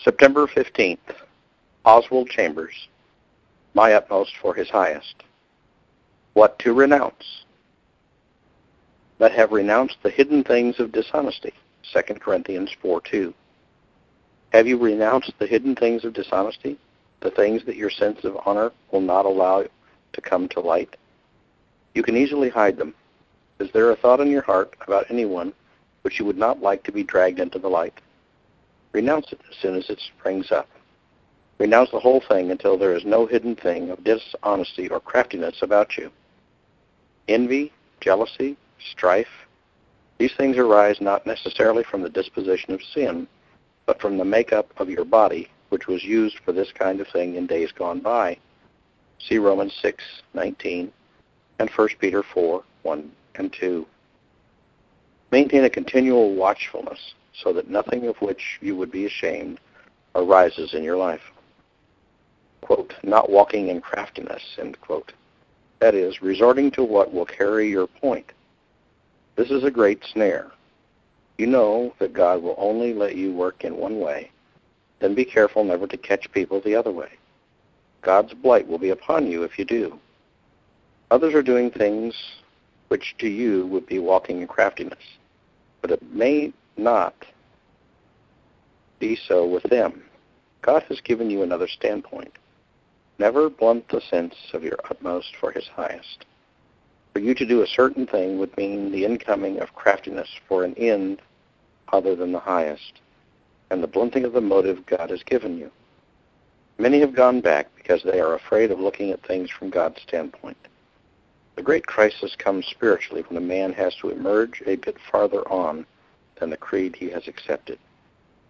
September 15th, Oswald Chambers, My Utmost for His Highest. What to renounce? But have renounced the hidden things of dishonesty, 2 Corinthians 4:2. Have you renounced the hidden things of dishonesty, the things that your sense of honor will not allow to come to light? You can easily hide them. Is there a thought in your heart about anyone which you would not like to be dragged into the light? Renounce it as soon as it springs up. Renounce the whole thing until there is no hidden thing of dishonesty or craftiness about you. Envy, jealousy, strife, these things arise not necessarily from the disposition of sin, but from the makeup of your body, which was used for this kind of thing in days gone by. See Romans 6:19 and 1 Peter 4:1 and 2. Maintain a continual watchfulness so that nothing of which you would be ashamed arises in your life. Quote, not walking in craftiness, end quote. That is, resorting to what will carry your point. This is a great snare. You know that God will only let you work in one way. Then be careful never to catch people the other way. God's blight will be upon you if you do. Others are doing things which to you would be walking in craftiness, but it may not be so with them. God has given you another standpoint. Never blunt the sense of your utmost for His highest. For you to do a certain thing would mean the incoming of craftiness for an end other than the highest, and the blunting of the motive God has given you. Many have gone back because they are afraid of looking at things from God's standpoint. The great crisis comes spiritually when a man has to emerge a bit farther on than the creed he has accepted.